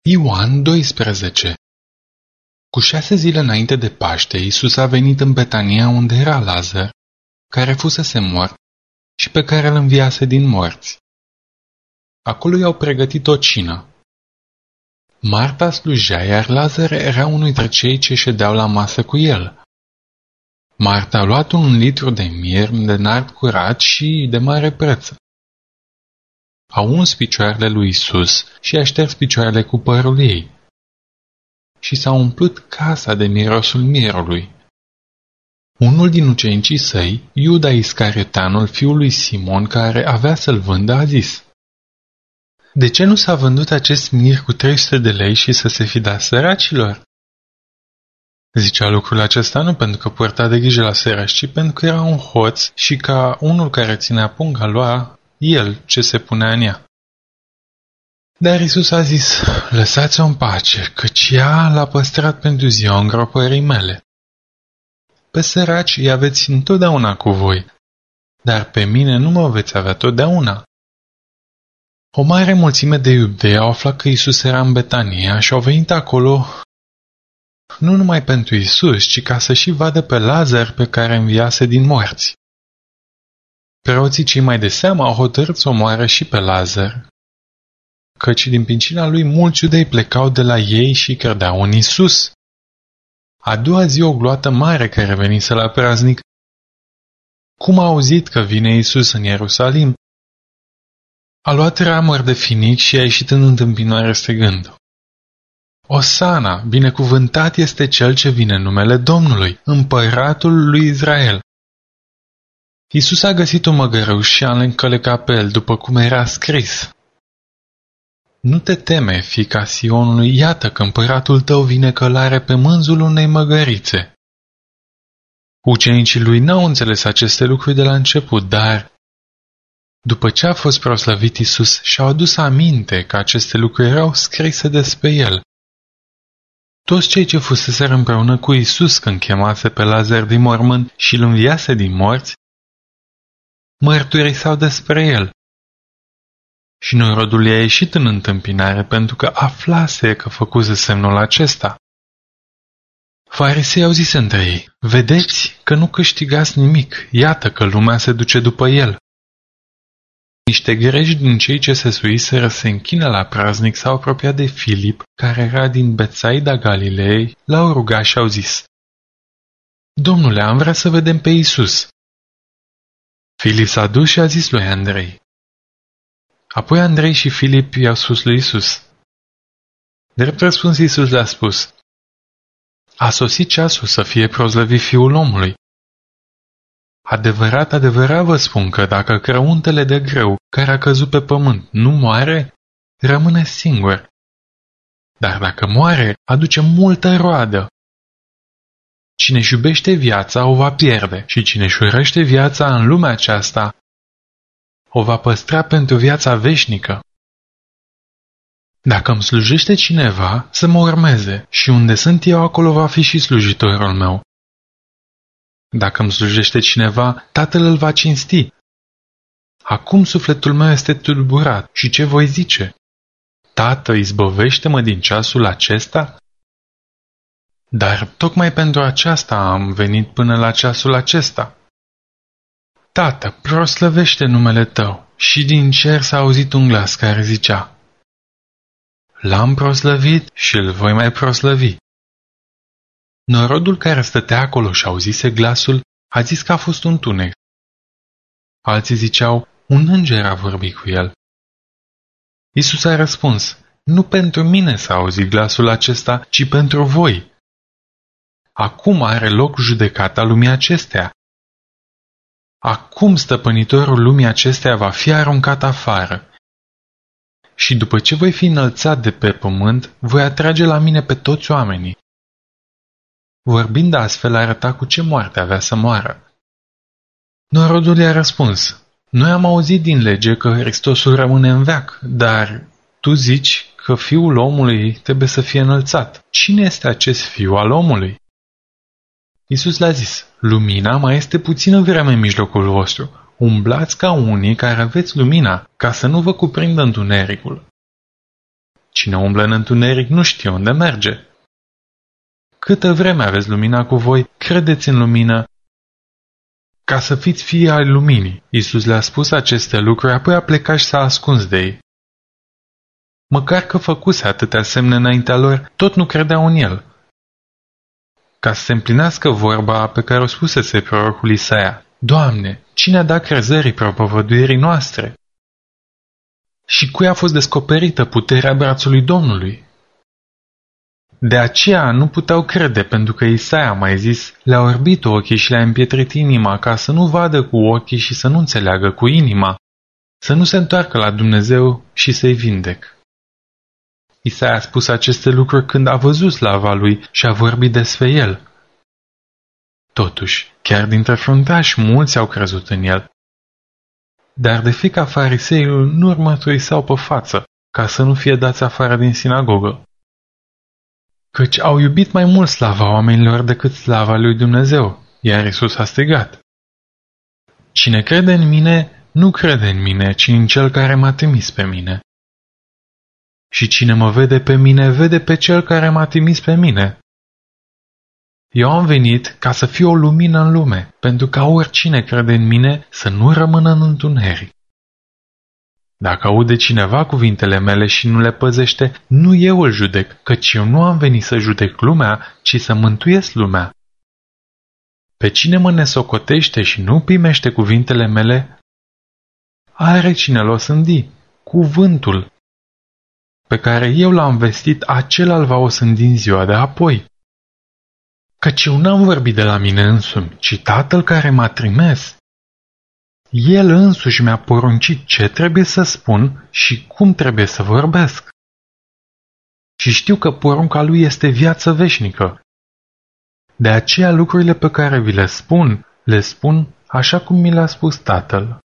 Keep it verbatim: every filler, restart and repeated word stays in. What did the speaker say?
Ioan doisprezece. Cu șase zile înainte de Paște, Iisus a venit în Betania unde era Lazar, care fusese mort și pe care îl înviase din morți. Acolo i-au pregătit o cină. Marta slujea, iar Lazar era unul dintre cei ce ședeau la masă cu el. Marta a luat un litru de mir, de nard curat și de mare preț. A uns picioarele lui Iisus și a șters picioarele cu părul ei. Și s-a umplut casa de mirosul mirului. Unul din ucenicii săi, Iuda Iscarioteanul, fiul lui Simon, care avea să-l vândă, a zis: De ce nu s-a vândut acest mir cu trei sute de lei și să se fi dat săracilor? Zicea lucrul acesta nu pentru că purta de grijă la săraci, ci pentru că era un hoț și ca unul care ținea punga lua el ce se punea în ea. Dar Iisus a zis: Lăsați-o în pace, căci ea l-a păstrat pentru ziua îngropării mele. Pe săraci îi aveți întotdeauna cu voi, dar pe mine nu mă veți avea totdeauna. O mare mulțime de iudei au aflat că Iisus era în Betania și au venit acolo nu numai pentru Iisus, ci ca să și vadă pe Lazar pe care înviase din morți. Preoții cei mai de seamă au hotărât să omoare și pe Lazar, căci din pricina lui mulți iudei plecau de la ei și credeau în Iisus. A doua zi o gloată mare care venise la praznic. Cum a auzit că vine Iisus în Ierusalim, a luat ramuri de finic și a ieșit în întâmpinare strigând: Osana, binecuvântat este cel ce vine în numele Domnului, împăratul lui Israel. Iisus a găsit un măgăruș și a încălecat pe el, după cum era scris: Nu te teme, fiica Sionului, iată că împăratul tău vine călare pe mânzul unei măgărițe. Ucenicii lui n-au înțeles aceste lucruri de la început, dar după ce a fost proslăvit Iisus, și-au adus aminte că aceste lucruri erau scrise despre el. Toți cei ce fuseseră împreună cu Iisus când chemase pe Lazar din mormânt și îl înviase din morți, mărturisau despre el. Și norodul i-a ieșit în întâmpinare pentru că aflase că făcuse semnul acesta. Farisei au zis între ei: Vedeți că nu câștigați nimic, iată că lumea se duce după el. Niște greci din cei ce se suiseră se închină la praznic s-au apropiat de Filip, care era din Betsaida Galilei, l-au rugat și au zis: Domnule, am vrea să vedem pe Iisus. Filip s-a dus și a zis lui Andrei. Apoi Andrei și Filip i-au spus lui Iisus. Drept răspuns, Iisus le-a spus: A sosit ceasul să fie proslăvit Fiul omului. Adevărat, adevărat vă spun că dacă crăuntele de grâu care a căzut pe pământ nu moare, rămâne singur. Dar dacă moare, aduce multă roadă. Cine-și iubește viața o va pierde și cine-și urăște viața în lumea aceasta o va păstra pentru viața veșnică. Dacă îmi slujește cineva, să mă urmeze și unde sunt eu, acolo va fi și slujitorul meu. Dacă îmi slujește cineva, Tatăl îl va cinsti. Acum sufletul meu este tulburat și ce voi zice? Tată, izbăvește-mă din ceasul acesta? Dar tocmai pentru aceasta am venit până la ceasul acesta. Tată, proslăvește numele tău. Și din cer s-a auzit un glas care zicea: L-am proslăvit și îl voi mai proslăvi. Norodul care stătea acolo și auzise glasul a zis că a fost un tunec. Alții ziceau: Un înger a vorbit cu el. Iisus a răspuns: Nu pentru mine s-a auzit glasul acesta, ci pentru voi. Acum are loc judecata lumii acesteia. Acum stăpânitorul lumii acesteia va fi aruncat afară. Și după ce voi fi înălțat de pe pământ, voi atrage la mine pe toți oamenii. Vorbind astfel, arăta cu ce moarte avea să moară. Norodul i-a răspuns: Noi am auzit din lege că Hristosul rămâne în veac, dar tu zici că Fiul omului trebuie să fie înălțat. Cine este acest Fiu al omului? Iisus le-a zis: Lumina mai este puțină vreme în mijlocul vostru. Umblați ca unii care aveți lumina, ca să nu vă cuprindă întunericul. Cine umblă în întuneric nu știe unde merge. Câtă vreme aveți lumina cu voi, credeți în lumină ca să fiți fii ai luminii. Iisus le-a spus aceste lucruri, apoi a plecat și s-a ascuns de ei. Măcar că făcuse atâtea semne înaintea lor, tot nu credeau în el. Ca să se împlinească vorba pe care o spusese prorocul Isaia: Doamne, cine a dat crezării propovăduirii noastre? Și cui a fost descoperită puterea brațului Domnului? De aceea nu puteau crede, pentru că Isaia a mai zis: le-a orbit ochii și le-a împietrit inima, ca să nu vadă cu ochii și să nu înțeleagă cu inima, să nu se întoarcă la Dumnezeu și să-i vindec. Isaia a spus aceste lucruri când a văzut slava lui și a vorbit despre el. Totuși, chiar dintre fruntași, mulți au crezut în el. Dar de frica fariseilor nu-l mărturiseau pe față, ca să nu fie dați afară din sinagogă. Căci au iubit mai mult slava oamenilor decât slava lui Dumnezeu, iar Iisus a strigat: Cine crede în mine, nu crede în mine, ci în cel care m-a trimis pe mine. Și cine mă vede pe mine, vede pe cel care m-a trimis pe mine. Eu am venit ca să fiu o lumină în lume, pentru ca oricine crede în mine să nu rămână în întuneric. Dacă aude cineva cuvintele mele și nu le păzește, nu eu îl judec, căci eu nu am venit să judec lumea, ci să mântuiesc lumea. Pe cine mă nesocotește și nu primește cuvintele mele, are cine l-o sândi, cuvântul pe care eu l-am vestit, acela îl va osândi în ziua de apoi. Căci eu n-am vorbit de la mine însumi, ci Tatăl care m-a trimis. El însuși mi-a poruncit ce trebuie să spun și cum trebuie să vorbesc. Și știu că porunca lui este viață veșnică. De aceea lucrurile pe care vi le spun, le spun așa cum mi le-a spus Tatăl.